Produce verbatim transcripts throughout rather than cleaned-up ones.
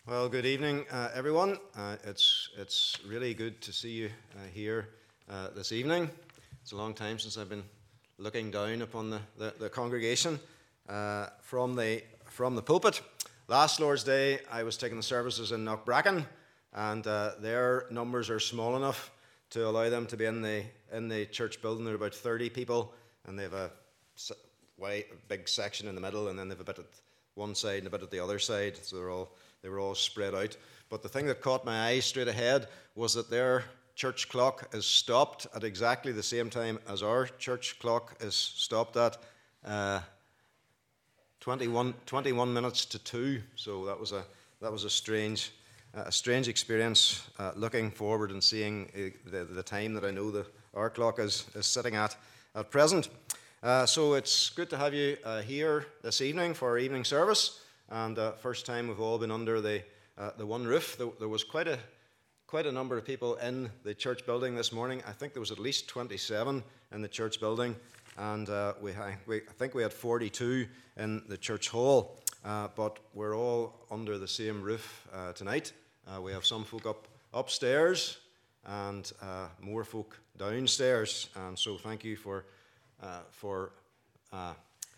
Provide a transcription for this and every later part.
Well, good evening, uh, everyone. Uh, it's it's really good to see you uh, here uh, this evening. It's a long time since I've been looking down upon the, the, the congregation uh, from the from the pulpit. Last Lord's Day, I was taking the services in Knockbracken, and uh, their numbers are small enough to allow them to be in the in the church building. There are about thirty people, and they have a wide, big section in the middle, and then they have a bit at one side and a bit at the other side. So they're all They were all spread out. But the thing that caught my eye straight ahead was that their church clock is stopped at exactly the same time as our church clock is stopped at uh, twenty-one, twenty-one minutes to two. So that was a that was a strange uh, a strange experience. Uh, looking forward and seeing uh, the the time that I know that our clock is is sitting at at present. Uh, so it's good to have you uh, here this evening for our evening service. And uh, first time we've all been under the uh, the one roof. There, there was quite a quite a number of people in the church building this morning. I think there was at least twenty-seven in the church building, and uh, we, we I think we had forty-two in the church hall. Uh, but we're all under the same roof uh, tonight. Uh, we have some folk up upstairs and uh, more folk downstairs. And so thank you for uh, for. Uh,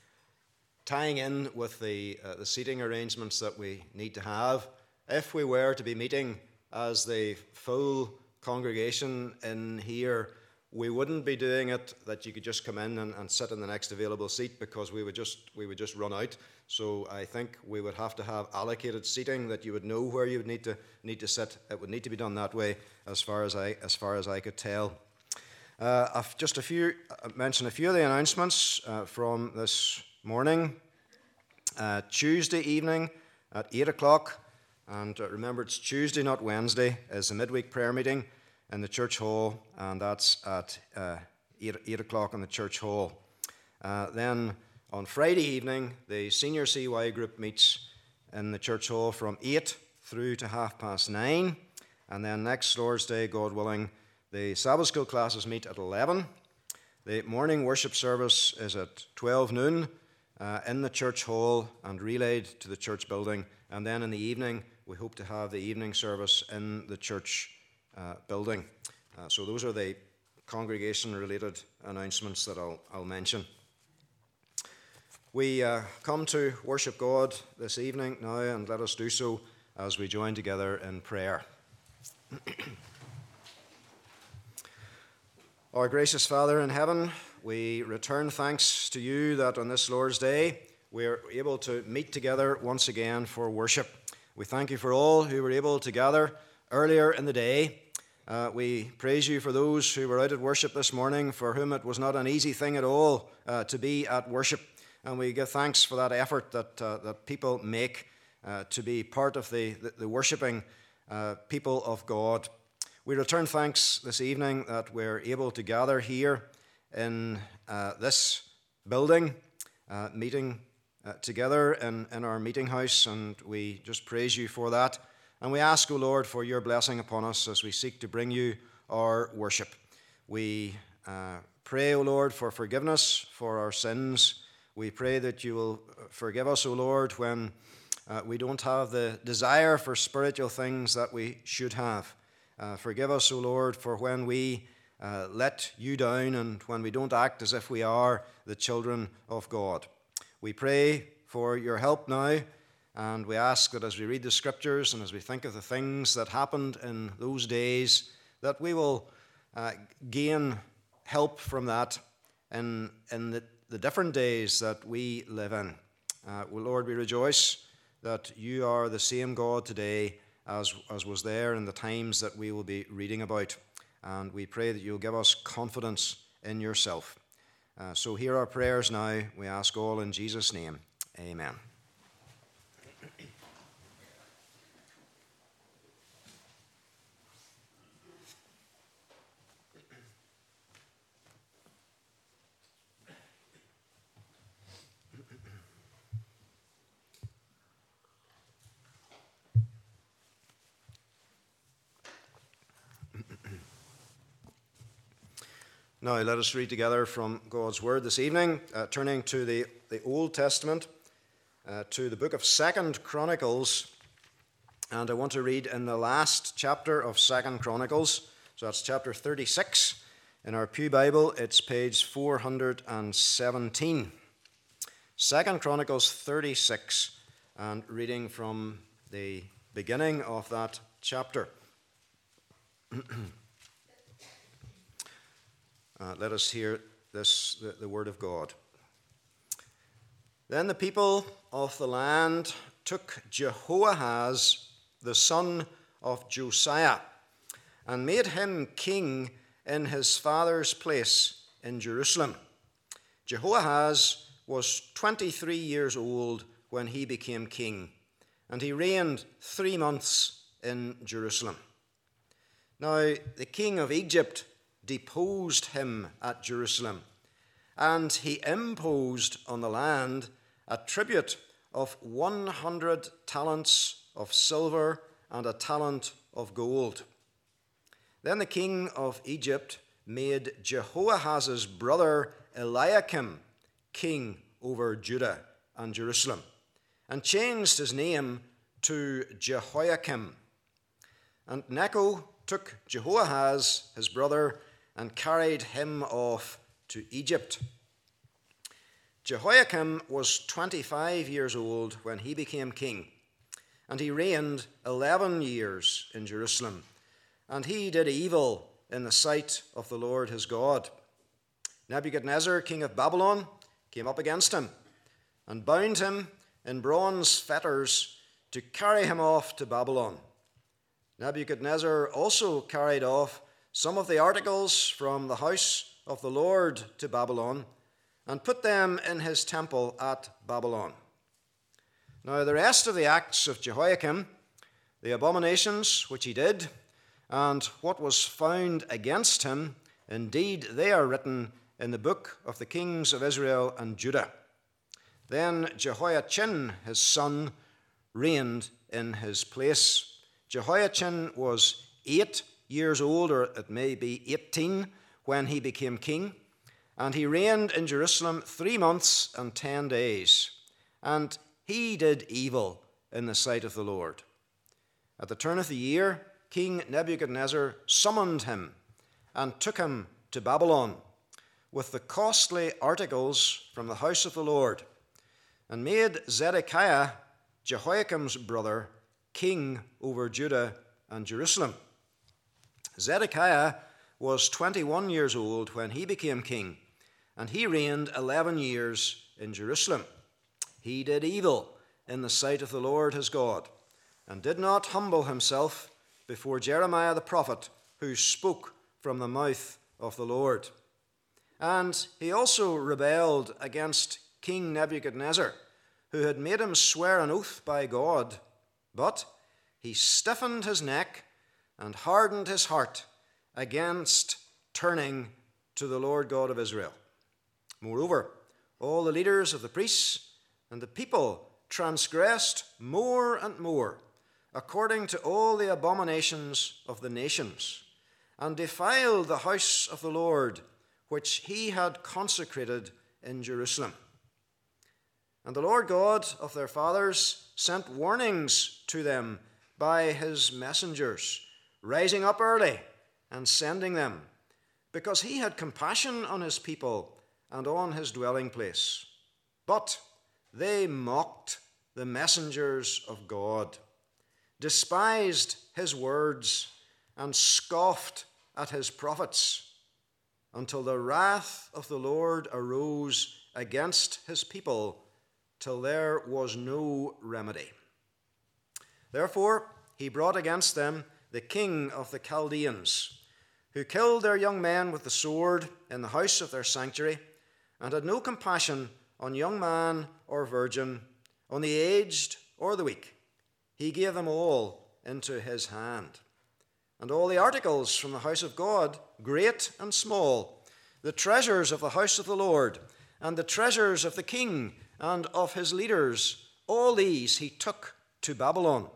tying in with the, uh, the seating arrangements that we need to have. If we were to be meeting as the full congregation in here, we wouldn't be doing it that you could just come in and, and sit in the next available seat, because we would just we would just run out. So I think we would have to have allocated seating that you would know where you would need to need to sit. It would need to be done that way, as far as I as far as I could tell. Uh, I've just a few uh, mention a few of the announcements uh, from this morning. Uh, Tuesday evening at eight o'clock, and uh, remember it's Tuesday, not Wednesday, is the midweek prayer meeting in the church hall, and that's at uh, eight, eight o'clock in the church hall. Uh, then on Friday evening, the senior C Y group meets in the church hall from eight through to half past nine, and then next Lord's Day, God willing, the Sabbath school classes meet at eleven. The morning worship service is at twelve noon uh, in the church hall and relayed to the church building. And then in the evening, we hope to have the evening service in the church uh, building. Uh, so those are the congregation-related announcements that I'll, I'll mention. We uh, come to worship God this evening now, and let us do so as we join together in prayer. Our gracious Father in heaven, we return thanks to you that on this Lord's Day we are able to meet together once again for worship. We thank you for all who were able to gather earlier in the day. Uh, we praise you for those who were out at worship this morning, for whom it was not an easy thing at all uh, to be at worship. And we give thanks for that effort that uh, that people make uh, to be part of the, the, the worshipping uh, people of God. We return thanks this evening that we're able to gather here in uh, this building, uh, meeting uh, together in, in our meeting house, and we just praise you for that. And we ask, O Lord, for your blessing upon us as we seek to bring you our worship. We uh, pray, O Lord, for forgiveness for our sins. We pray that you will forgive us, O Lord, when uh, we don't have the desire for spiritual things that we should have. Uh, forgive us, O Lord, for when we uh, let you down and when we don't act as if we are the children of God. We pray for your help now, and we ask that as we read the scriptures and as we think of the things that happened in those days, that we will uh, gain help from that in, in the, the different days that we live in. Uh, well, Lord, we rejoice that you are the same God today As, as was there in the times that we will be reading about. And we pray that you'll give us confidence in yourself. Uh, so hear our prayers now. We ask all in Jesus' name. Amen. Now, let us read together from God's Word this evening, uh, turning to the, the Old Testament, uh, to the book of Second Chronicles, And I want to read in the last chapter of Second Chronicles. So that's chapter thirty-six. In our Pew Bible, it's page four hundred seventeen. Second Chronicles thirty-six, and reading from the beginning of that chapter. uh, let us hear this, the, the word of God. Then the people of the land took Jehoahaz, the son of Josiah, and made him king in his father's place in Jerusalem. Jehoahaz was twenty-three years old when he became king, and he reigned three months in Jerusalem. Now, the king of Egypt deposed him at Jerusalem, and he imposed on the land a tribute of one hundred talents of silver and a talent of gold. Then the king of Egypt made Jehoahaz's brother Eliakim king over Judah and Jerusalem, and changed his name to Jehoiakim. And Necho took Jehoahaz, his brother, and carried him off to Egypt. Jehoiakim was twenty-five years old when he became king, and he reigned eleven years in Jerusalem. And he did evil in the sight of the Lord his God. Nebuchadnezzar, king of Babylon, came up against him and bound him in bronze fetters to carry him off to Babylon. Nebuchadnezzar also carried off some of the articles from the house of the Lord to Babylon and put them in his temple at Babylon. Now, the rest of the acts of Jehoiakim, the abominations which he did, and what was found against him, indeed, they are written in the book of the kings of Israel and Judah. Then Jehoiachin, his son, reigned in his place. Jehoiachin was eight years old, or it may be eighteen, when he became king, and he reigned in Jerusalem three months and ten days. And he did evil in the sight of the Lord. At the turn of the year, King Nebuchadnezzar summoned him and took him to Babylon with the costly articles from the house of the Lord, and made Zedekiah, Jehoiakim's brother, king over Judah and Jerusalem. Zedekiah was twenty-one years old when he became king, and he reigned eleven years in Jerusalem. He did evil in the sight of the Lord his God, and did not humble himself before Jeremiah the prophet, who spoke from the mouth of the Lord. And he also rebelled against King Nebuchadnezzar, who had made him swear an oath by God, but he stiffened his neck and hardened his heart against turning to the Lord God of Israel. Moreover, all the leaders of the priests and the people transgressed more and more, according to all the abominations of the nations, and defiled the house of the Lord, which he had consecrated in Jerusalem. And the Lord God of their fathers sent warnings to them by his messengers, rising up early and sending them, because he had compassion on his people and on his dwelling place. But they mocked the messengers of God, despised his words, and scoffed at his prophets, until the wrath of the Lord arose against his people, till there was no remedy. Therefore he brought against them the king of the Chaldeans, who killed their young men with the sword in the house of their sanctuary, and had no compassion on young man or virgin, on the aged or the weak. He gave them all into his hand. And all the articles from the house of God, great and small, the treasures of the house of the Lord, and the treasures of the king and of his leaders, all these he took to Babylon.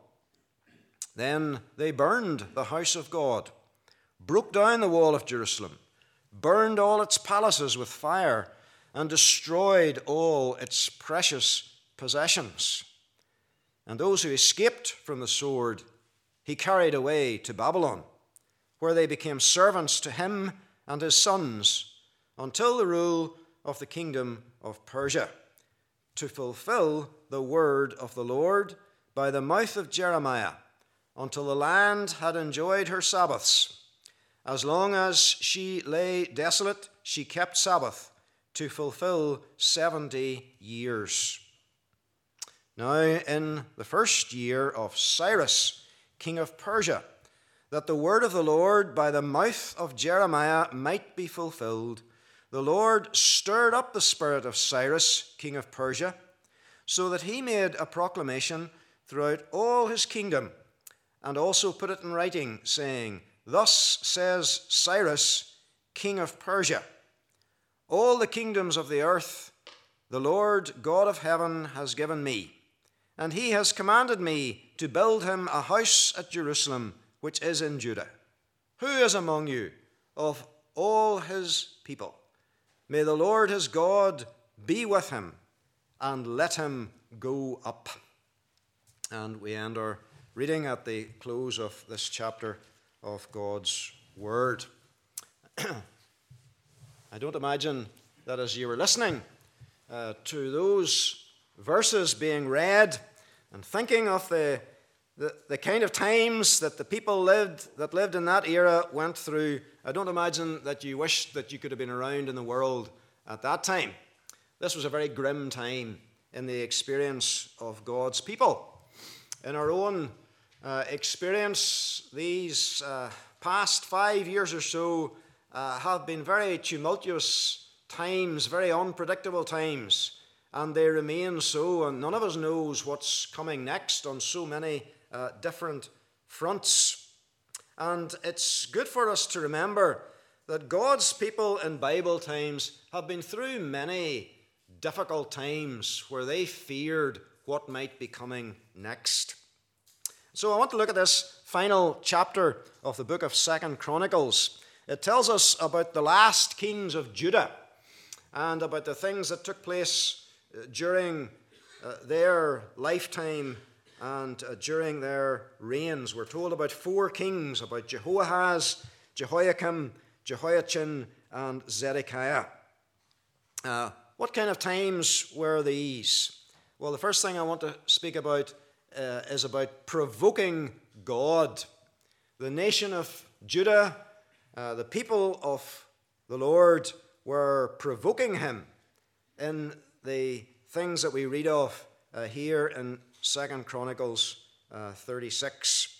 Then they burned the house of God, broke down the wall of Jerusalem, burned all its palaces with fire, and destroyed all its precious possessions. And those who escaped from the sword he carried away to Babylon, where they became servants to him and his sons, until the rule of the kingdom of Persia, to fulfill the word of the Lord by the mouth of Jeremiah, until the land had enjoyed her Sabbaths. As long as she lay desolate, she kept Sabbath, to fulfill seventy years. Now, in the first year of Cyrus, king of Persia, that the word of the Lord by the mouth of Jeremiah might be fulfilled, the Lord stirred up the spirit of Cyrus, king of Persia, so that he made a proclamation throughout all his kingdom, and also put it in writing, saying, Thus says Cyrus, king of Persia, all the kingdoms of the earth the Lord God of heaven has given me, and he has commanded me to build him a house at Jerusalem, which is in Judah. Who is among you of all his people? May the Lord his God be with him, and let him go up. And we end our reading at the close of this chapter of God's Word. I don't imagine that as you were listening uh, to those verses being read and thinking of the, the, the kind of times that the people lived that lived in that era went through, I don't imagine that you wished that you could have been around in the world at that time. This was a very grim time in the experience of God's people. In our own uh, experience, these uh, past five years or so uh, have been very tumultuous times, very unpredictable times, and they remain so, and none of us knows what's coming next on so many uh, different fronts. And it's good for us to remember that God's people in Bible times have been through many difficult times where they feared what might be coming next. So I want to look at this final chapter of the book of Second Chronicles. It tells us about the last kings of Judah and about the things that took place during uh, their lifetime and uh, during their reigns. We're told about four kings, about Jehoahaz, Jehoiakim, Jehoiachin, and Zedekiah. Uh, what kind of times were these? Well, the first thing I want to speak about uh, is about provoking God. The nation of Judah, uh, the people of the Lord, were provoking him in the things that we read of uh, here in Second Chronicles uh, thirty-six.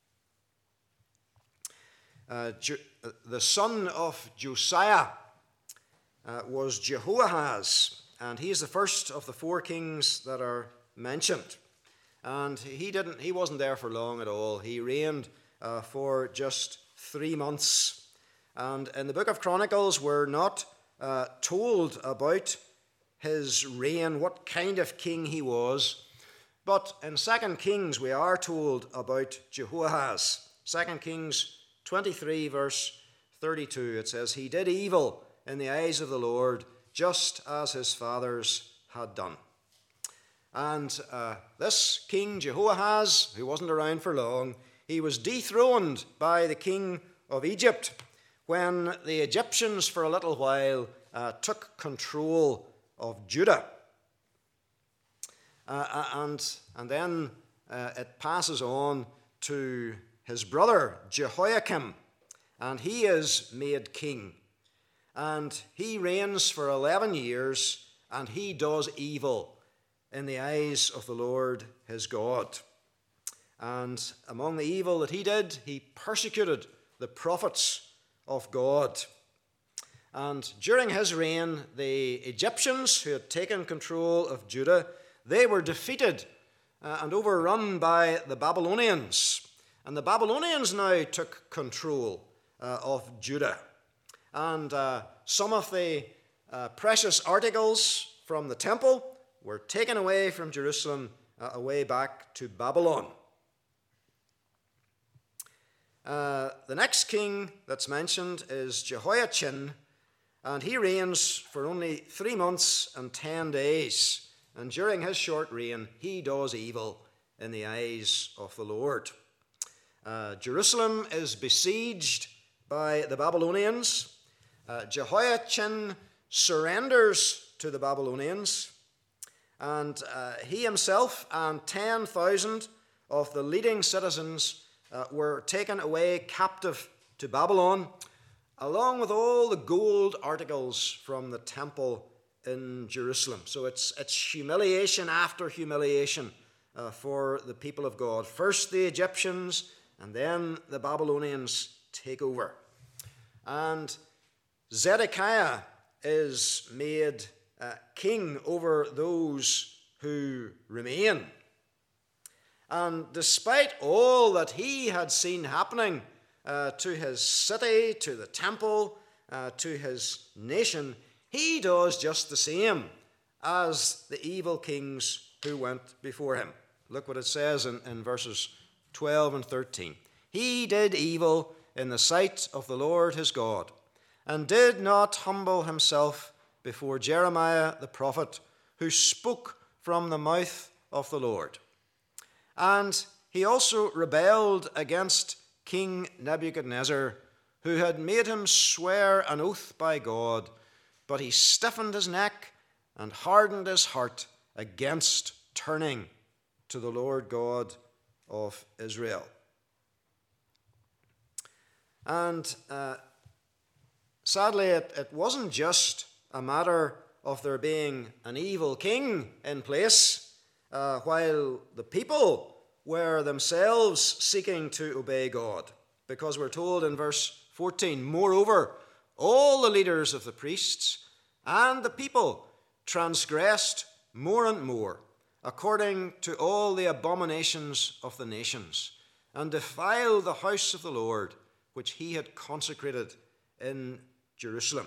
Uh, Je- the son of Josiah uh, was Jehoahaz, and he is the first of the four kings that are mentioned. And he didn't; he wasn't there for long at all. He reigned uh, for just three months. And in the book of Chronicles, we're not uh, told about his reign, what kind of king he was. But in Second Kings, we are told about Jehoahaz. Second Kings twenty-three, verse thirty-two, it says, He did evil in the eyes of the Lord, just as his fathers had done. And uh, this king Jehoahaz, who wasn't around for long, he was dethroned by the king of Egypt when the Egyptians for a little while uh, took control of Judah. Uh, and, and then uh, it passes on to his brother Jehoiakim, and he is made king. And he reigns for eleven years, and he does evil in the eyes of the Lord his God. And among the evil that he did, he persecuted the prophets of God. And during his reign, the Egyptians who had taken control of Judah, they were defeated uh, and overrun by the Babylonians. And the Babylonians now took control uh, of Judah. And uh, some of the uh, precious articles from the temple were taken away from Jerusalem, uh, away back to Babylon. Uh, the next king that's mentioned is Jehoiachin, and he reigns for only three months and ten days. And during his short reign, he does evil in the eyes of the Lord. Uh, Jerusalem is besieged by the Babylonians. Uh, Jehoiachin surrenders to the Babylonians, and uh, he himself and ten thousand of the leading citizens uh, were taken away captive to Babylon, along with all the gold articles from the temple in Jerusalem. So it's, it's humiliation after humiliation uh, for the people of God. First the Egyptians, and then the Babylonians take over. And Zedekiah is made uh, king over those who remain. And despite all that he had seen happening uh, to his city, to the temple, uh, to his nation, he does just the same as the evil kings who went before him. Look what it says in, in verses twelve and thirteen. He did evil in the sight of the Lord his God, and did not humble himself before Jeremiah the prophet, who spoke from the mouth of the Lord. And he also rebelled against King Nebuchadnezzar, who had made him swear an oath by God, but he stiffened his neck and hardened his heart against turning to the Lord God of Israel. And uh, sadly, it, it wasn't just a matter of there being an evil king in place, uh, while the people were themselves seeking to obey God. Because we're told in verse fourteen, moreover, all the leaders of the priests and the people transgressed more and more, according to all the abominations of the nations, and defiled the house of the Lord, which he had consecrated in Jerusalem.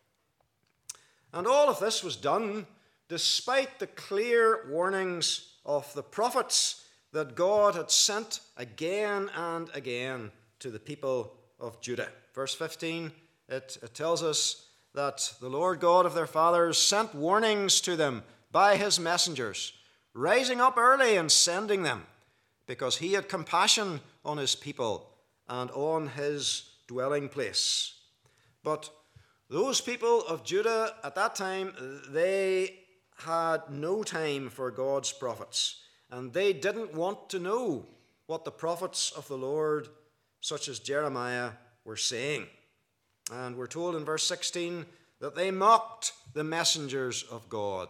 And all of this was done despite the clear warnings of the prophets that God had sent again and again to the people of Judah. Verse fifteen, it, it tells us that the Lord God of their fathers sent warnings to them by his messengers, rising up early and sending them, because he had compassion on his people and on his dwelling place. But those people of Judah at that time, they had no time for God's prophets, and they didn't want to know what the prophets of the Lord, such as Jeremiah, were saying. And we're told in verse sixteen that they mocked the messengers of God,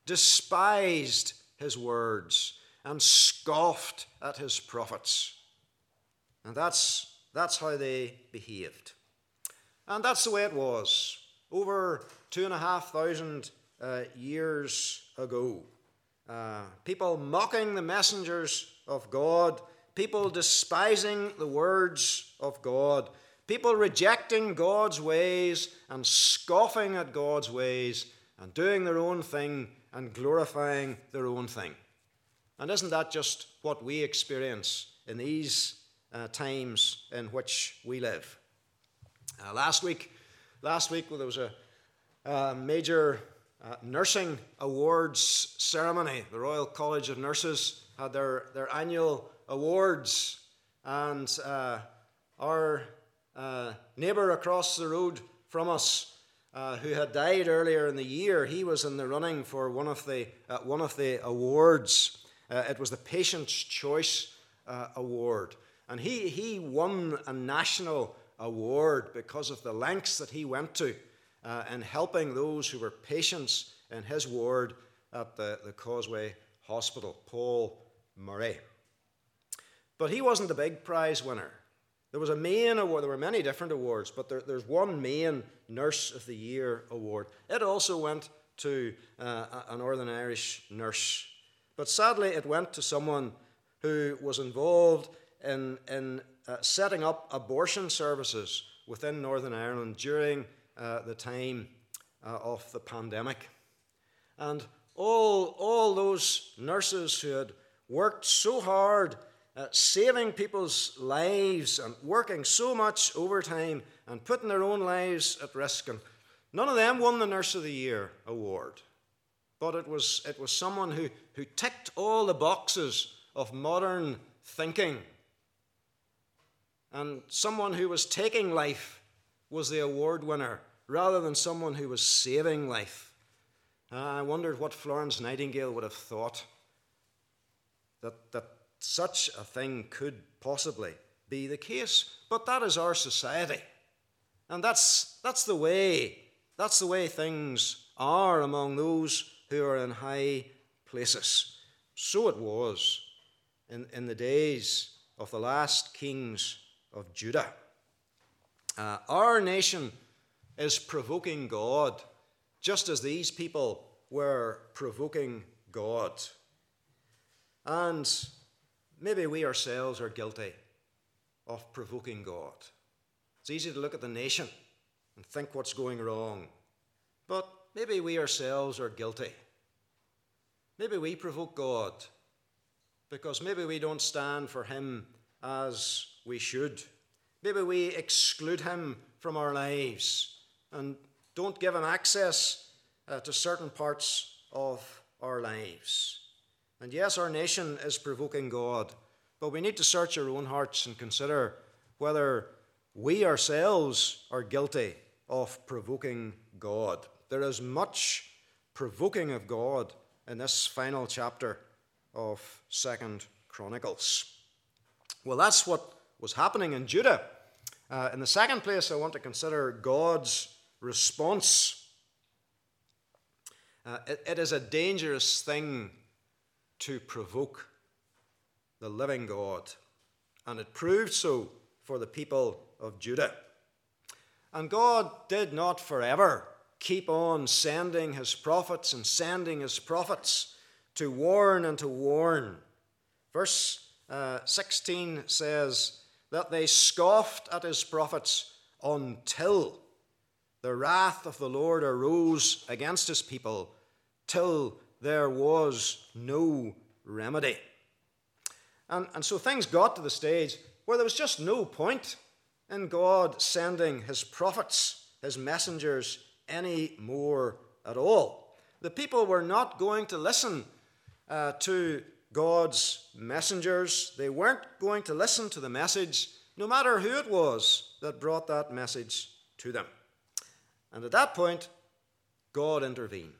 despised his words, and scoffed at his prophets. And that's, that's how they behaved. And that's the way it was over two and a half thousand uh, years ago. Uh, people mocking the messengers of God, people despising the words of God, people rejecting God's ways and scoffing at God's ways and doing their own thing and glorifying their own thing. And isn't that just what we experience in these uh, times in which we live? Uh, last week, last week well, there was a, a major uh, nursing awards ceremony. The Royal College of Nurses had their, their annual awards, and uh, our uh, neighbour across the road from us, uh, who had died earlier in the year, he was in the running for one of the uh, one of the awards. Uh, it was the Patient's Choice uh, Award, and he he won a national award because of the lengths that he went to uh, in helping those who were patients in his ward at the, the Causeway Hospital, Paul Murray. But he wasn't the big prize winner. There was a main award. There were many different awards, but there, there's one main Nurse of the Year award. It also went to uh, a Northern Irish nurse. But sadly, it went to someone who was involved in, in uh, setting up abortion services within Northern Ireland during uh, the time uh, of the pandemic. And all, all those nurses who had worked so hard Uh, saving people's lives and working so much overtime and putting their own lives at risk. And none of them won the Nurse of the Year award. But it was, it was someone who, who ticked all the boxes of modern thinking and someone who was taking life was the award winner rather than someone who was saving life. Uh, I wondered what Florence Nightingale would have thought that, that such a thing could possibly be the case. But that is our society. And that's, that's the way, that's the way things are among those who are in high places. So it was in, in the days of the last kings of Judah. Uh, our nation is provoking God, just as these people were provoking God. And maybe we ourselves are guilty of provoking God. It's easy to look at the nation and think what's going wrong. But maybe we ourselves are guilty. Maybe we provoke God because maybe we don't stand for him as we should. Maybe we exclude him from our lives and don't give him access uh, to certain parts of our lives. And yes, our nation is provoking God, but we need to search our own hearts and consider whether we ourselves are guilty of provoking God. There is much provoking of God in this final chapter of Second Chronicles. Well, that's what was happening in Judah. Uh, in the second place, I want to consider God's response. Uh, it, it is a dangerous thing to provoke the living God, and it proved so for the people of Judah. And God did not forever keep on sending his prophets and sending his prophets to warn and to warn. Verse uh, sixteen says that they scoffed at his prophets until the wrath of the Lord arose against his people, till there was no remedy. And, and so things got to the stage where there was just no point in God sending his prophets, his messengers, any more at all. The people were not going to listen uh, to God's messengers. They weren't going to listen to the message, no matter who it was that brought that message to them. And at that point, God intervened.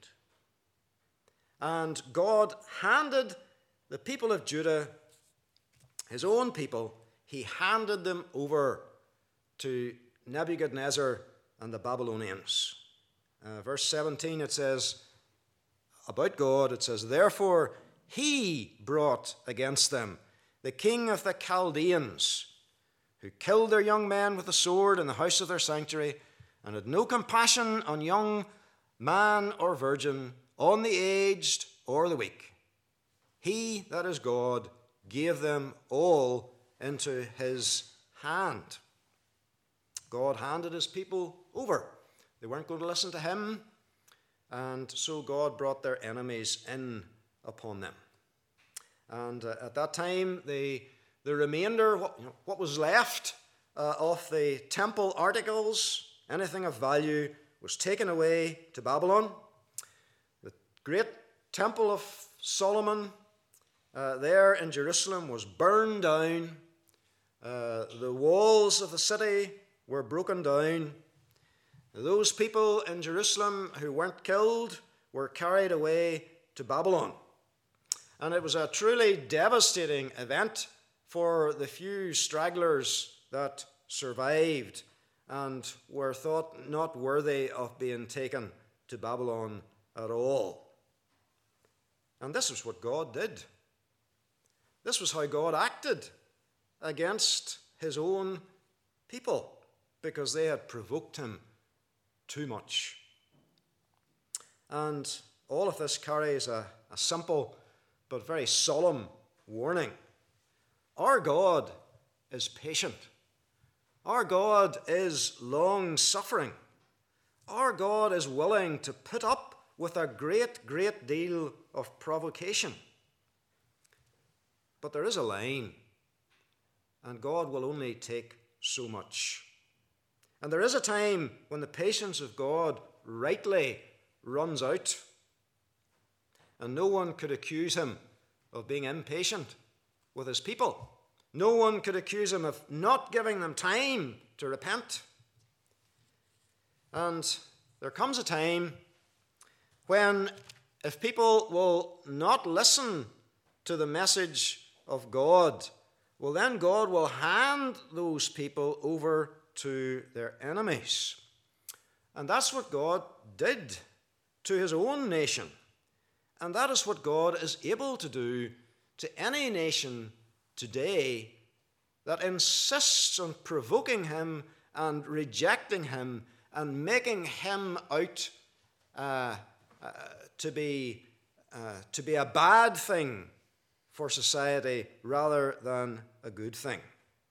And God handed the people of Judah, his own people, he handed them over to Nebuchadnezzar and the Babylonians. Uh, verse seventeen, it says, about God, it says, therefore he brought against them the king of the Chaldeans, who killed their young men with the sword in the house of their sanctuary, and had no compassion on young man or virgin, on the aged or the weak. He, that is God, gave them all into his hand. God handed his people over. They weren't going to listen to him, and so God brought their enemies in upon them. And uh, at that time, the, the remainder, what, you know, what was left uh, of the temple articles, anything of value, was taken away to Babylon. The great temple of Solomon uh, there in Jerusalem was burned down. Uh, the walls of the city were broken down. Those people in Jerusalem who weren't killed were carried away to Babylon. And it was a truly devastating event for the few stragglers that survived and were thought not worthy of being taken to Babylon at all. And this is what God did. This was how God acted against his own people, because they had provoked him too much. And all of this carries a, a simple but very solemn warning. Our God is patient. Our God is long-suffering. Our God is willing to put up with a great, great deal of provocation. But there is a line, and God will only take so much. And there is a time when the patience of God rightly runs out, and no one could accuse him of being impatient with his people, No one could accuse him of not giving them time to repent. And there comes a time when, if people will not listen to the message of God, well, then God will hand those people over to their enemies. And that's what God did to his own nation. And that is what God is able to do to any nation today that insists on provoking him and rejecting him and making him out uh, uh, to be uh, to be a bad thing for society rather than a good thing.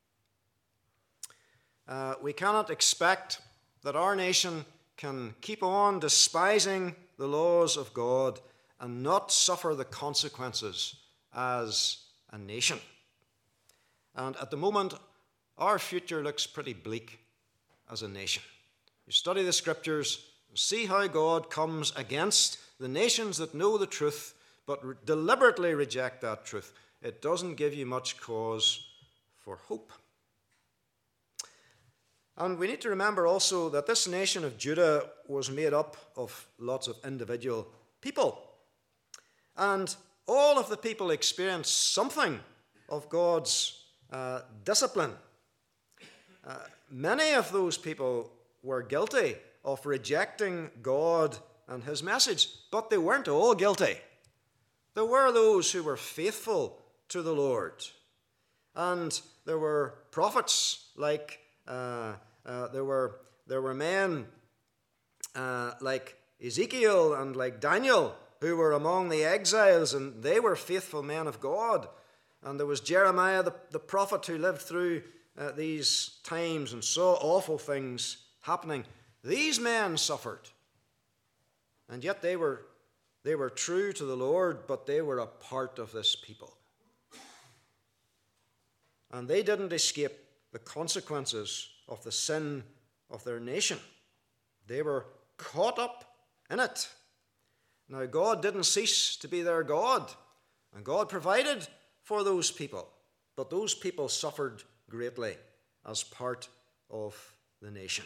Uh, we cannot expect that our nation can keep on despising the laws of God and not suffer the consequences as a nation. And at the moment, our future looks pretty bleak as a nation. You study the scriptures, see how God comes against the nations that know the truth but re- deliberately reject that truth. It doesn't give you much cause for hope. And we need to remember also that this nation of Judah was made up of lots of individual people. And all of the people experienced something of God's uh, discipline. Uh, many of those people were guilty of rejecting God and his message, but they weren't all guilty. There were those who were faithful to the Lord. And there were prophets like uh, uh, there were there were men uh, like Ezekiel and like Daniel who were among the exiles, and they were faithful men of God. And there was Jeremiah the, the prophet who lived through uh, these times and saw awful things happening. These men suffered, and yet they were they were true to the Lord, but they were a part of this people. And they didn't escape the consequences of the sin of their nation. They were caught up in it. Now, God didn't cease to be their God, and God provided for those people, but those people suffered greatly as part of the nation.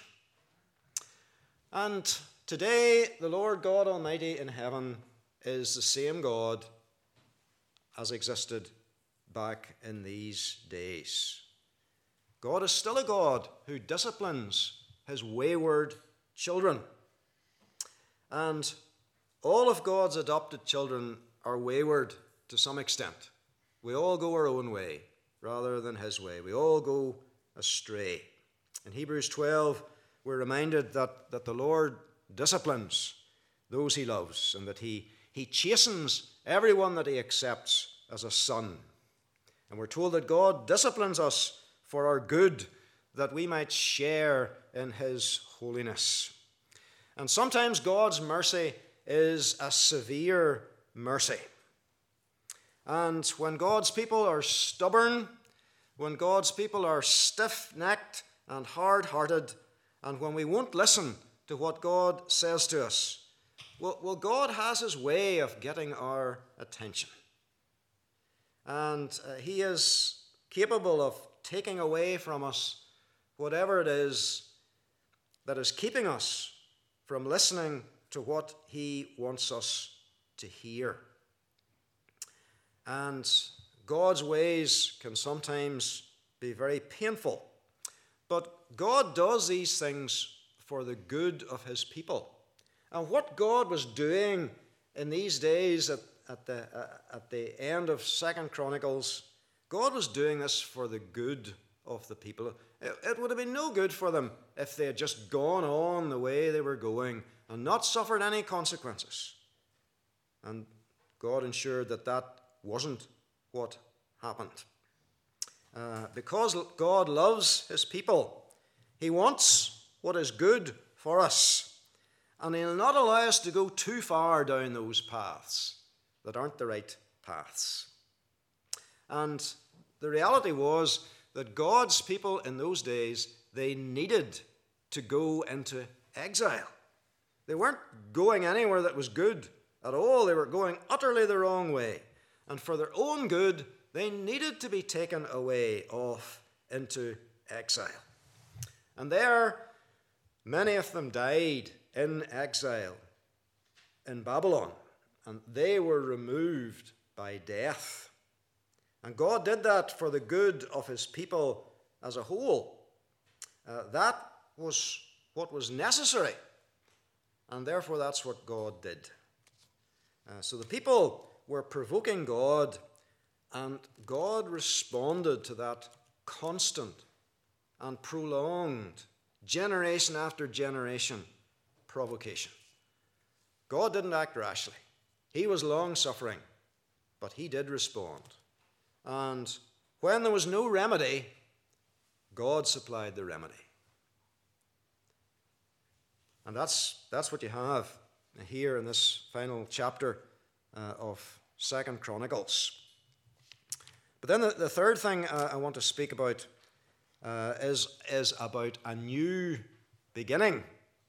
And today, the Lord God Almighty in heaven is the same God as existed back in these days. God is still a God who disciplines his wayward children. And all of God's adopted children are wayward to some extent. We all go our own way rather than his way. We all go astray. In Hebrews twelve, we're reminded that, that the Lord disciplines those he loves, and that he, he chastens everyone that he accepts as a son. And we're told that God disciplines us for our good, that we might share in his holiness. And sometimes God's mercy is a severe mercy. And when God's people are stubborn, when God's people are stiff-necked and hard-hearted, and when we won't listen to what God says to us, well, well, God has his way of getting our attention. And uh, he is capable of taking away from us whatever it is that is keeping us from listening to what he wants us to hear. And God's ways can sometimes be very painful. But God does these things for the good of his people. And what God was doing in these days at, at, the, uh, at the end of Second Chronicles, God was doing this for the good of the people. It, it would have been no good for them if they had just gone on the way they were going and not suffered any consequences. And God ensured that that wasn't what happened. Uh, because God loves his people, he wants what is good for us. And he'll not allow us to go too far down those paths that aren't the right paths. And the reality was that God's people in those days, they needed to go into exile. They weren't going anywhere that was good at all. They were going utterly the wrong way. And for their own good, they needed to be taken away off into exile. And there, many of them died in exile in Babylon, and they were removed by death. And God did that for the good of his people as a whole. Uh, that was what was necessary, and therefore that's what God did. Uh, so the people were provoking God, and God responded to that constant and prolonged, generation after generation, provocation. God didn't act rashly. He was long-suffering, but he did respond. And when there was no remedy, God supplied the remedy. And that's, that's what you have here in this final chapter uh, of Second Chronicles. But then the, the third thing uh, I want to speak about uh, is, is about a new beginning.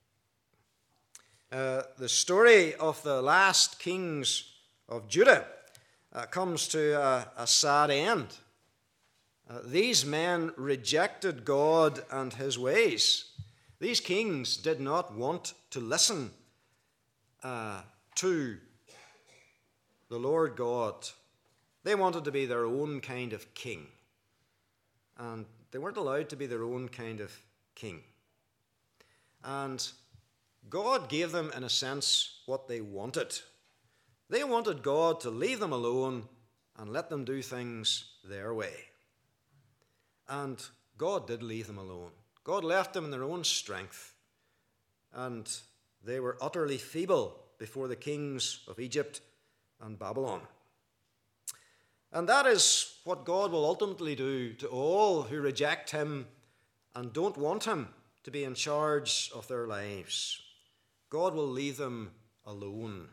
Uh, the story of the last kings of Judah uh, comes to a, a sad end. Uh, these men rejected God and his ways. These kings did not want to listen uh, to the Lord God. They wanted to be their own kind of king. And they weren't allowed to be their own kind of king. And God gave them, in a sense, what they wanted. They wanted God to leave them alone and let them do things their way. And God did leave them alone. God left them in their own strength. And they were utterly feeble before the kings of Egypt and Babylon. And that is what God will ultimately do to all who reject him and don't want him to be in charge of their lives. God will leave them alone.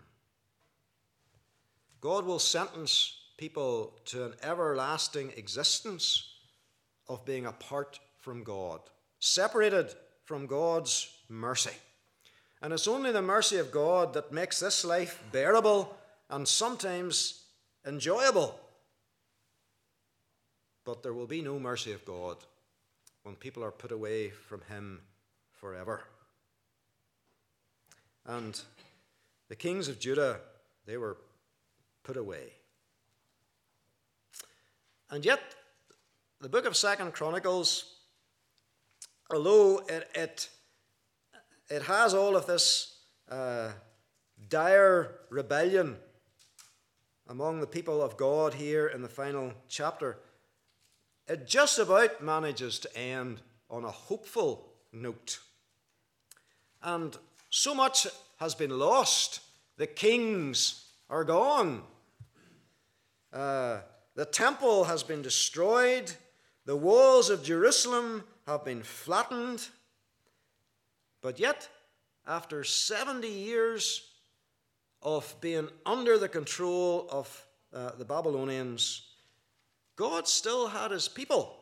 God will sentence people to an everlasting existence of being apart from God, separated from God's mercy. And it's only the mercy of God that makes this life bearable and sometimes enjoyable. But there will be no mercy of God when people are put away from him forever. And the kings of Judah, they were put away. And yet, the book of Second Chronicles, although it, it, it has all of this uh, dire rebellion among the people of God here in the final chapter, it just about manages to end on a hopeful note. And so much has been lost. The kings are gone. Uh, the temple has been destroyed. The walls of Jerusalem have been flattened. But yet, after seventy years of being under the control of uh, the Babylonians, God still had his people.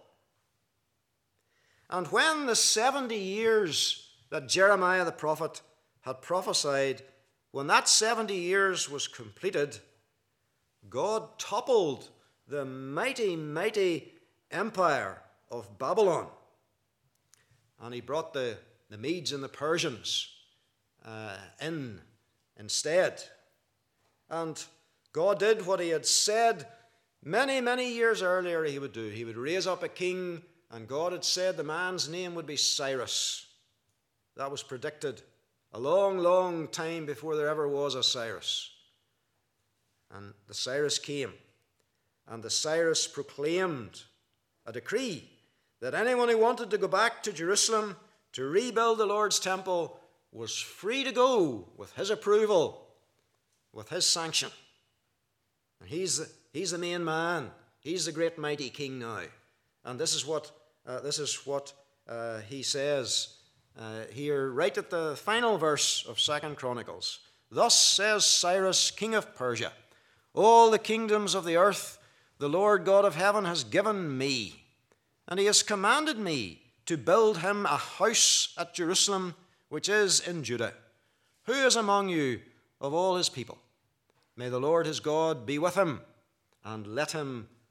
And when the seventy years that Jeremiah the prophet had prophesied, when that seventy years was completed, God toppled the mighty, mighty empire of Babylon. And he brought the, the Medes and the Persians uh, in instead. And God did what he had said many, many years earlier he would do. He would raise up a king, and God had said the man's name would be Cyrus. That was predicted a long, long time before there ever was a Cyrus. And the Cyrus came, and the Cyrus proclaimed a decree that anyone who wanted to go back to Jerusalem to rebuild the Lord's temple was free to go with his approval, with his sanction. And he's the, he's the main man. He's the great mighty king now. And this is what, uh, this is what uh, he says uh, here, right at the final verse of Second Chronicles. Thus says Cyrus, king of Persia, all the kingdoms of the earth the Lord God of heaven has given me, and he has commanded me to build him a house at Jerusalem, which is in Judah. Who is among you of all his people? May the Lord his God be with him, and let him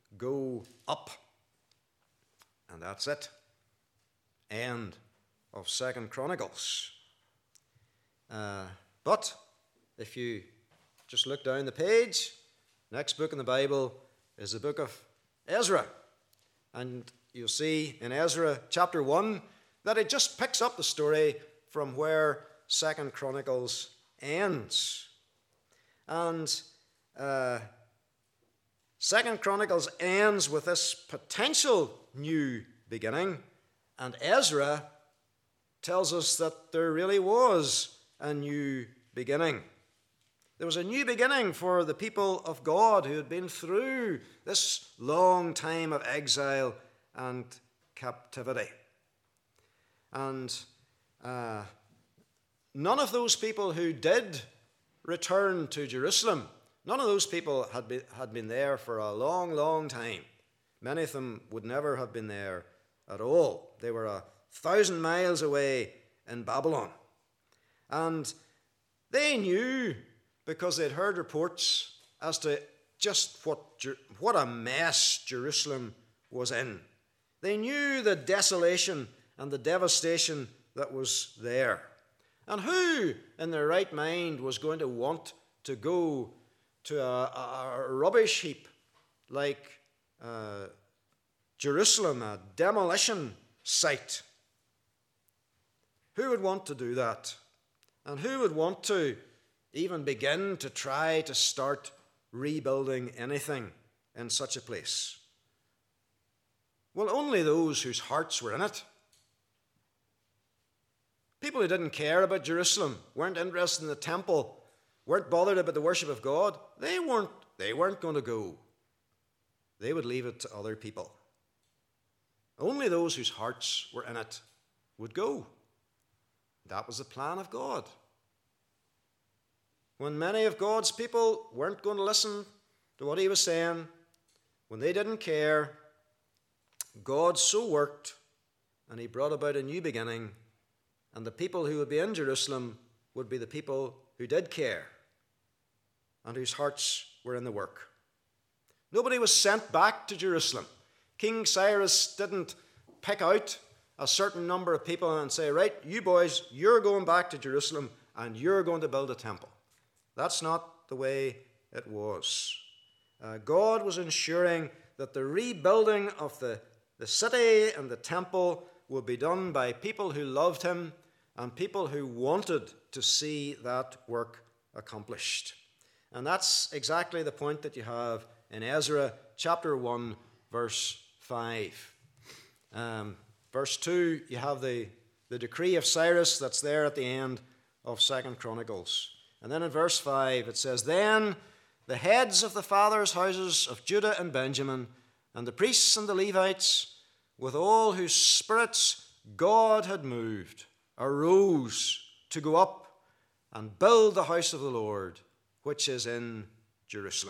go up. And that's it. End of Second Chronicles. Uh, but if you just look down the page, next book in the Bible is the book of Ezra. And you'll see in Ezra chapter one that it just picks up the story from where Second Chronicles ends. And uh, Second Chronicles ends with this potential new beginning, and Ezra tells us that there really was a new beginning. There was a new beginning for the people of God who had been through this long time of exile and captivity. And uh, none of those people who did return to Jerusalem, none of those people had been, had been there for a long, long time. Many of them would never have been there at all. They were a thousand miles away in Babylon. And they knew, because they'd heard reports as to just what, what a mess Jerusalem was in. They knew the desolation and the devastation that was there. And who in their right mind was going to want to go to a, a rubbish heap like uh, Jerusalem, a demolition site? Who would want to do that? And who would want to even begin to try to start rebuilding anything in such a place? Well, only those whose hearts were in it. People who didn't care about Jerusalem, weren't interested in the temple, weren't bothered about the worship of God, they weren't, they weren't going to go. They would leave it to other people. Only those whose hearts were in it would go. That was the plan of God. When many of God's people weren't going to listen to what he was saying, when they didn't care, God so worked, and he brought about a new beginning, and the people who would be in Jerusalem would be the people who did care and whose hearts were in the work. Nobody was sent back to Jerusalem. King Cyrus didn't pick out a certain number of people and say, right, you boys, you're going back to Jerusalem and you're going to build a temple. That's not the way it was. Uh, God was ensuring that the rebuilding of the, the city and the temple would be done by people who loved him and people who wanted to see that work accomplished. And that's exactly the point that you have in Ezra chapter one, verse five. Um, verse two, you have the, the decree of Cyrus that's there at the end of Second Chronicles. And then in verse five it says, then the heads of the fathers' houses of Judah and Benjamin, and the priests and the Levites, with all whose spirits God had moved, arose to go up and build the house of the Lord, which is in Jerusalem.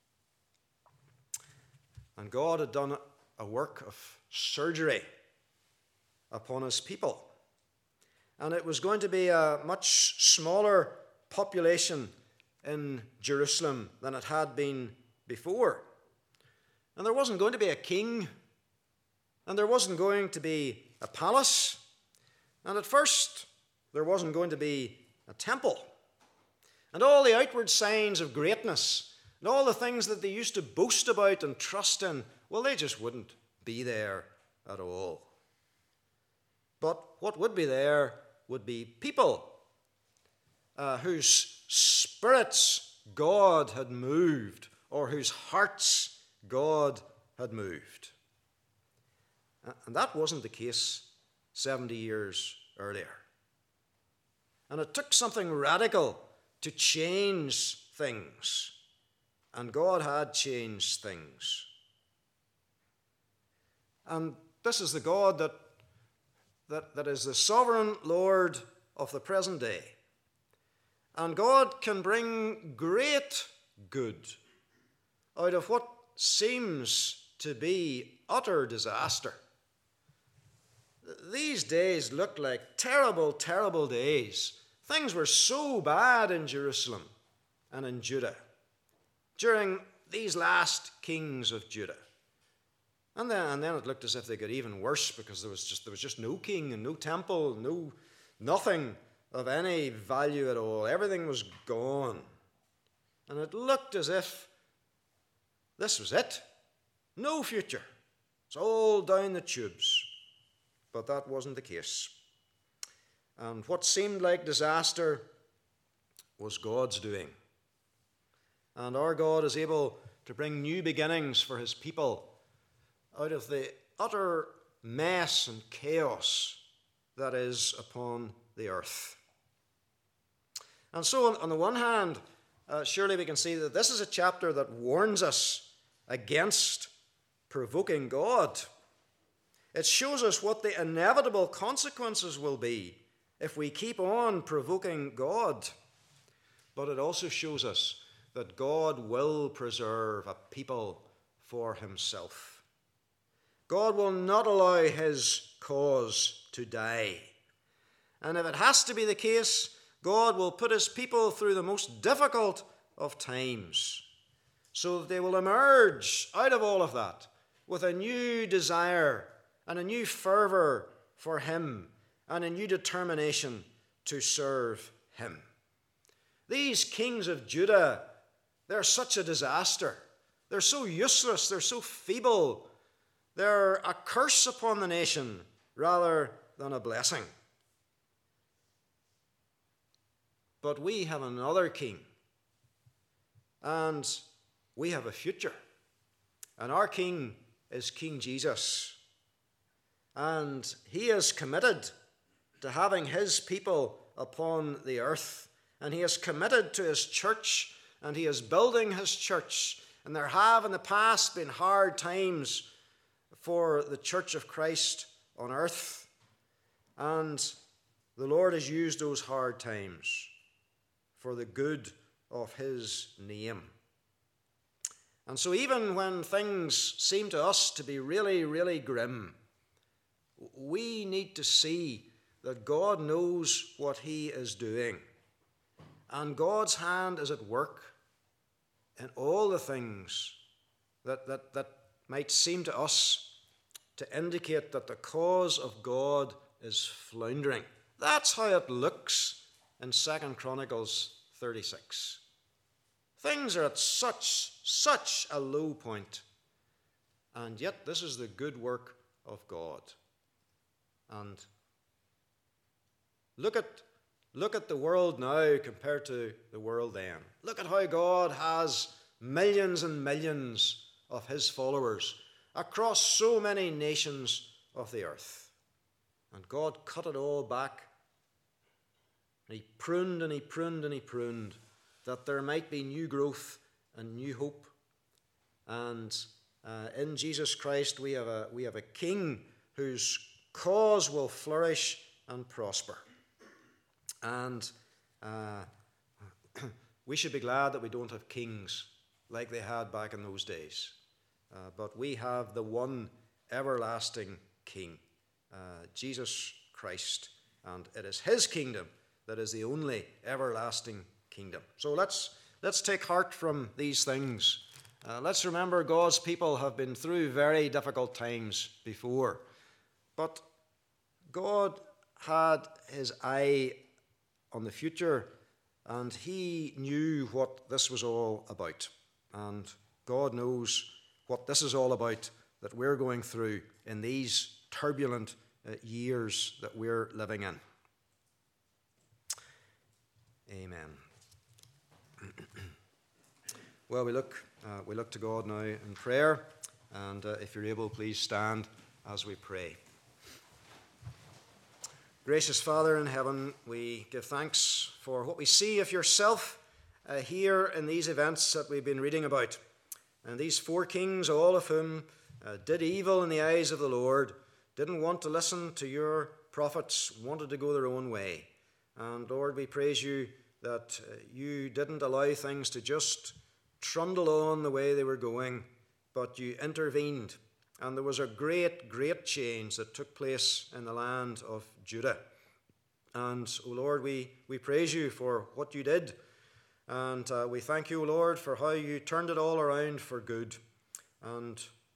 And God had done a work of surgery upon his people. And it was going to be a much smaller population in Jerusalem than it had been before. And there wasn't going to be a king, and there wasn't going to be a palace, and at first there wasn't going to be a temple. And all the outward signs of greatness and all the things that they used to boast about and trust in, well, they just wouldn't be there at all. But what would be there would be people uh, whose spirits God had moved, or whose hearts God had moved. And that wasn't the case seventy years earlier. And it took something radical to change things. And God had changed things. And this is the God that, that, that is the sovereign Lord of the present day. And God can bring great good out of what seems to be utter disaster. These days look like terrible, terrible days. Things were so bad in Jerusalem and in Judah during these last kings of Judah. And then, and then it looked as if they got even worse, because there was just there was just no king and no temple, no nothing of any value at all. Everything was gone. And it looked as if this was it. No future. It's all down the tubes. But that wasn't the case. And what seemed like disaster was God's doing. And our God is able to bring new beginnings for his people out of the utter mess and chaos that is upon the earth. And so, on, on the one hand, uh, surely we can see that this is a chapter that warns us against provoking God. It shows us what the inevitable consequences will be if we keep on provoking God. But it also shows us that God will preserve a people for himself. God will not allow his cause to die. And if it has to be the case, God will put his people through the most difficult of times, so that they will emerge out of all of that with a new desire and a new fervor for him and a new determination to serve him. These kings of Judah, they're such a disaster. They're so useless. They're so feeble. They're a curse upon the nation rather than a blessing. But we have another king, and we have a future. And our king is King Jesus. And he is committed to having his people upon the earth. And he is committed to his church, and he is building his church. And there have in the past been hard times for the church of Christ on earth. And the Lord has used those hard times for the good of his name. And so even when things seem to us to be really, really grim, we need to see that God knows what he is doing. And God's hand is at work in all the things that, that, that might seem to us to indicate that the cause of God is floundering. That's how it looks in Second Chronicles thirty-six. Things are at such, such a low point. And yet this is the good work of God. And look at, look at the world now compared to the world then. Look at how God has millions and millions of his followers across so many nations of the earth. And God cut it all back. And he pruned and he pruned and he pruned that there might be new growth and new hope. And uh, in Jesus Christ we have a we have a king whose cause will flourish and prosper. And uh, we should be glad that we don't have kings like they had back in those days. Uh, but we have the one everlasting king, uh, Jesus Christ. And it is his kingdom that is the only everlasting kingdom. So let's let's take heart from these things. Uh, let's remember God's people have been through very difficult times before. But God had his eye on the future, and he knew what this was all about. And God knows what this is all about that we're going through in these turbulent uh, years that we're living in. Amen. Well, we look uh, we look to God now in prayer, and uh, if you're able, please stand as we pray. Gracious Father in heaven, we give thanks for what we see of yourself uh, here in these events that we've been reading about. And these four kings, all of whom uh, did evil in the eyes of the Lord, didn't want to listen to your prophets, wanted to go their own way. And Lord, we praise you that uh, you didn't allow things to just trundle on the way they were going, but you intervened. And there was a great, great change that took place in the land of Judah. And, O Lord, we, we praise you for what you did. And uh, we thank you, O Lord, for how you turned it all around for good. And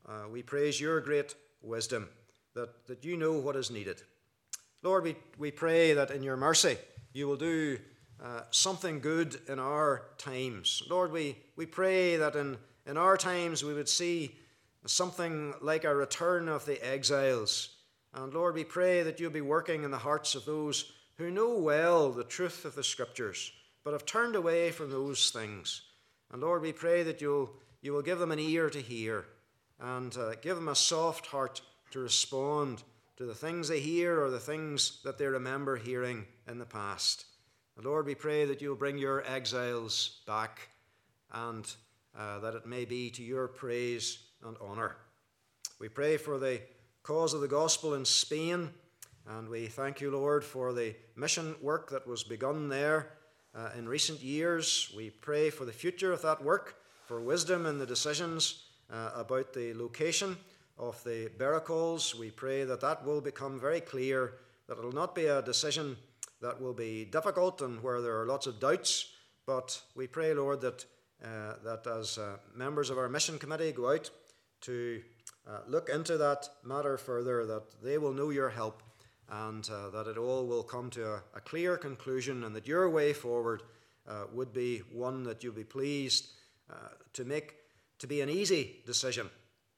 uh, we praise your great wisdom, that, that you know what is needed. Lord, we, we pray that in your mercy you will do uh, something good in our times. Lord, we, we pray that in, in our times we would see something like a return of the exiles. And Lord, we pray that you'll be working in the hearts of those who know well the truth of the Scriptures, but have turned away from those things. And Lord, we pray that you'll, you will give them an ear to hear, and uh, give them a soft heart to respond to the things they hear or the things that they remember hearing in the past. And Lord, we pray that you'll bring your exiles back, and uh, that it may be to your praise and honour. We pray for the cause of the gospel in Spain, and we thank you, Lord, for the mission work that was begun there uh, in recent years. We pray for the future of that work, for wisdom in the decisions uh, about the location of the barracles. We pray that that will become very clear, that it will not be a decision that will be difficult and where there are lots of doubts, but we pray, Lord, that, uh, that as uh, members of our mission committee go out to uh, look into that matter further, that they will know your help, and uh, that it all will come to a, a clear conclusion, and that your way forward uh, would be one that you'll be pleased uh, to make to be an easy decision.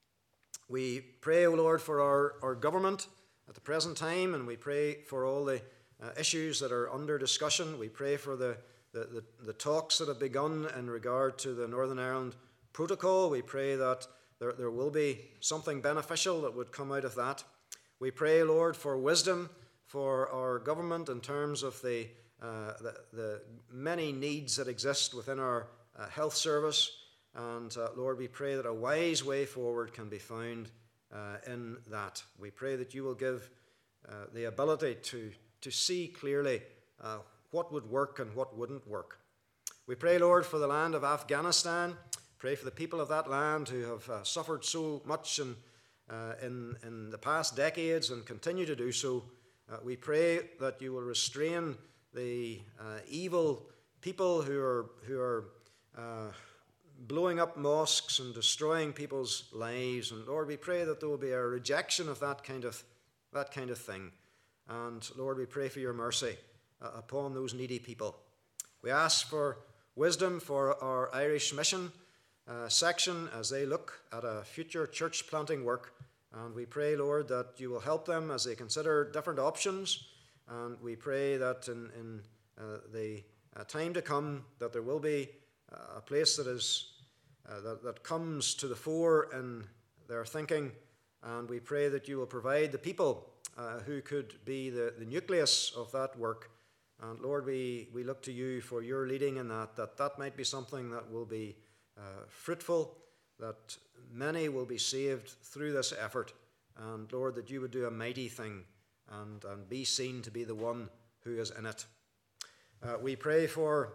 We pray, O Lord, for our, our government at the present time, and we pray for all the uh, issues that are under discussion. We pray for the, the, the, the talks that have begun in regard to the Northern Ireland Protocol. We pray that there, there will be something beneficial that would come out of that. We pray, Lord, for wisdom for our government in terms of the, uh, the, the many needs that exist within our uh, health service. And uh, Lord, we pray that a wise way forward can be found uh, in that. We pray that you will give uh, the ability to, to see clearly uh, what would work and what wouldn't work. We pray, Lord, for the land of Afghanistan. Pray for the people of that land who have uh, suffered so much in, uh, in, in the past decades and continue to do so. Uh, we pray that you will restrain the uh, evil people who are, who are uh, blowing up mosques and destroying people's lives. And Lord, we pray that there will be a rejection of that kind of, that kind of thing. And Lord, we pray for your mercy uh, upon those needy people. We ask for wisdom for our Irish mission uh, section as they look at a future church planting work. And we pray, Lord, that you will help them as they consider different options. And we pray that in, in uh, the uh, time to come, that there will be uh, a place that is uh, that, that comes to the fore in their thinking. And we pray that you will provide the people uh, who could be the, the nucleus of that work. And Lord, we, we look to you for your leading in that, that that might be something that will be uh, fruitful, that many will be saved through this effort. And Lord, that you would do a mighty thing and, and be seen to be the one who is in it. Uh, we pray for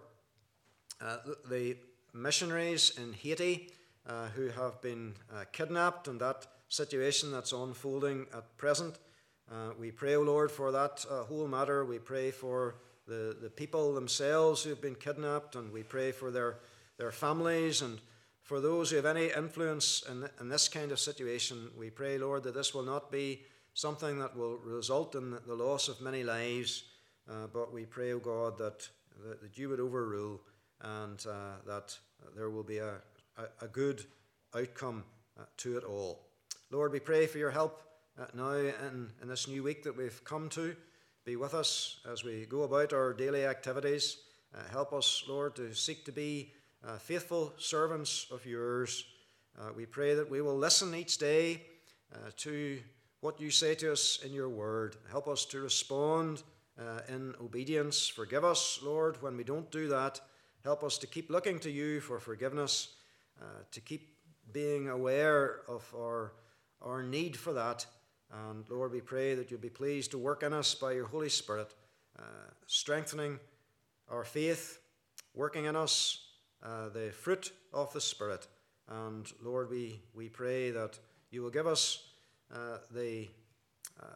uh, the missionaries in Haiti uh, who have been uh, kidnapped, and that situation that's unfolding at present. Uh, we pray, O Lord, for that uh, whole matter. We pray for the, the people themselves who have been kidnapped, and we pray for their, their families, and for those who have any influence in, in this kind of situation. We pray, Lord, that this will not be something that will result in the loss of many lives, uh, but we pray, O God, that, that, that you would overrule, and uh, that there will be a, a, a good outcome uh, to it all. Lord, we pray for your help uh, now in, in this new week that we've come to. Be with us as we go about our daily activities. Uh, help us, Lord, to seek to be uh, faithful servants of yours. Uh, we pray that we will listen each day uh, to what you say to us in your word. Help us to respond uh, in obedience. Forgive us, Lord, when we don't do that. Help us to keep looking to you for forgiveness, uh, to keep being aware of our, our need for that. And Lord, we pray that you'll be pleased to work in us by your Holy Spirit, uh, strengthening our faith, working in us uh, the fruit of the Spirit. And Lord, we, we pray that you will give us uh, the, uh,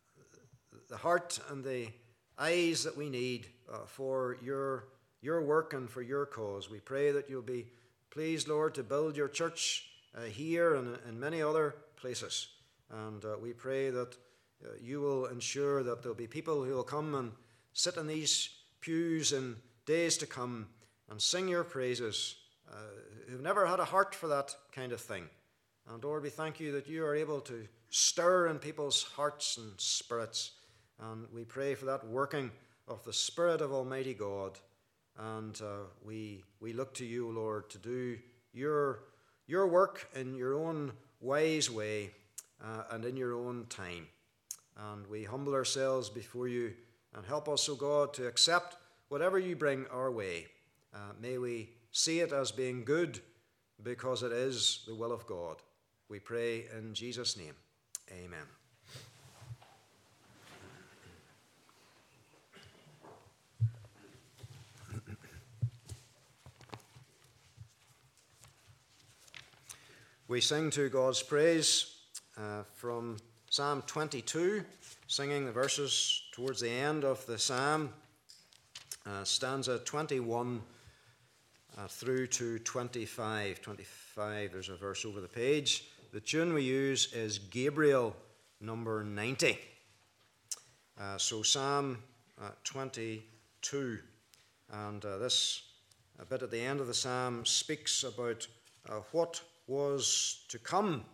the heart and the eyes that we need uh, for your, your work and for your cause. We pray that you'll be pleased, Lord, to build your church uh, here and in many other places. And uh, we pray that uh, you will ensure that there'll be people who will come and sit in these pews in days to come and sing your praises, uh, who've never had a heart for that kind of thing. And Lord, we thank you that you are able to stir in people's hearts and spirits. And we pray for that working of the Spirit of Almighty God. And uh, we we look to you, Lord, to do your, your work in your own wise way uh, and in your own time. And we humble ourselves before you, and help us, O God, to accept whatever you bring our way. Uh, may we see it as being good, because it is the will of God. We pray in Jesus' name. Amen. We sing to God's praise uh, from Psalm twenty-two, singing the verses towards the end of the psalm, uh, stanza twenty-one uh, through to twenty-five. twenty-five, there's a verse over the page. The tune we use is Gabriel number ninety. Uh, so Psalm uh, twenty-two, and uh, this a bit at the end of the psalm speaks about uh, what was to come,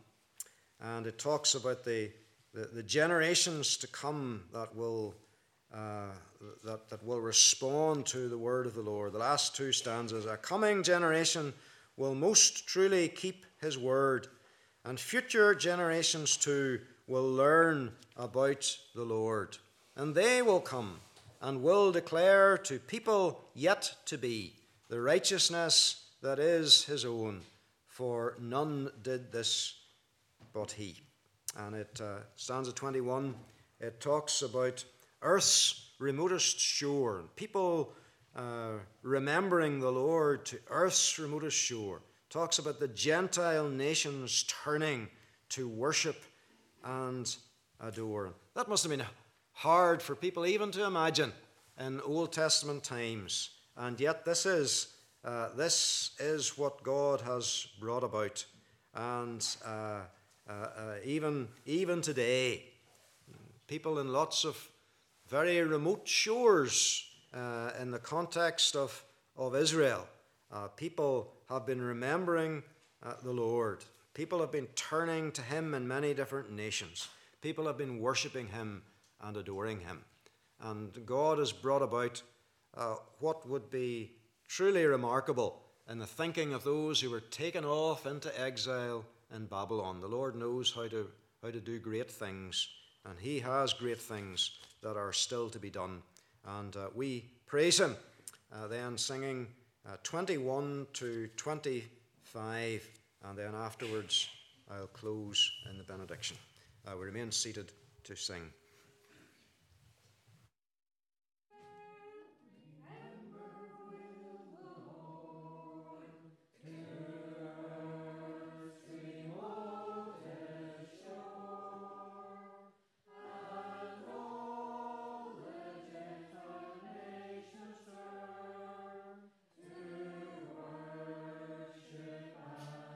and it talks about the, the, the generations to come that will uh, that, that will respond to the word of the Lord. The last two stanzas: a coming generation will most truly keep his word, and future generations too will learn about the Lord, and they will come and will declare to people yet to be the righteousness that is his own. For none did this but he. And it uh, stanza twenty-one, it talks about earth's remotest shore, people uh, remembering the Lord to earth's remotest shore. Talks about the Gentile nations turning to worship and adore. That must have been hard for people even to imagine in Old Testament times. And yet this is Uh, this is what God has brought about. And uh, uh, uh, even, even today, people in lots of very remote shores uh, in the context of, of Israel, uh, people have been remembering uh, the Lord. People have been turning to him in many different nations. People have been worshipping him and adoring him. And God has brought about uh, what would be truly remarkable in the thinking of those who were taken off into exile in Babylon. The Lord knows how to, how to do great things, and he has great things that are still to be done. And uh, we praise him. Uh, then singing uh, twenty-one to twenty-five, and then afterwards I'll close in the benediction. Uh, we remain seated to sing.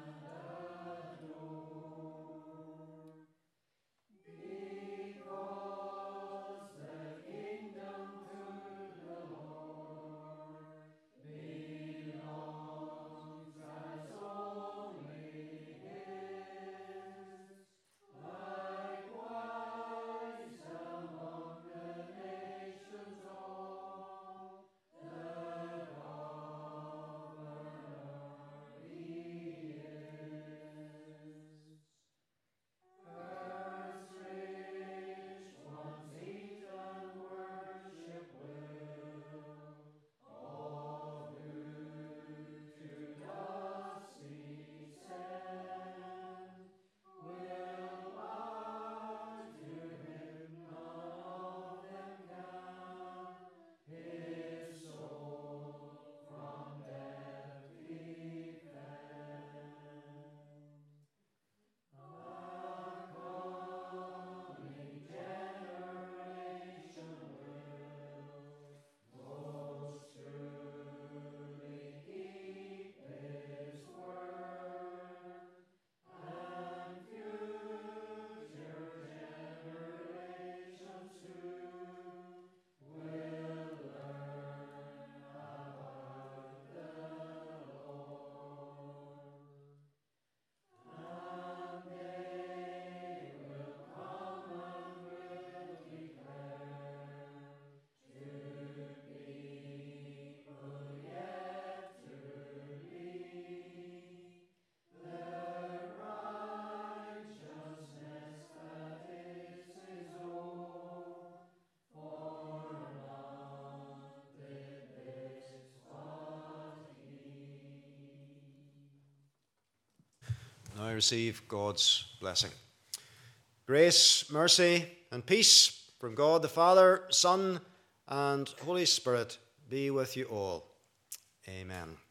Because Now receive God's blessing. Grace, mercy, and peace from God the Father, Son, and Holy Spirit be with you all. Amen.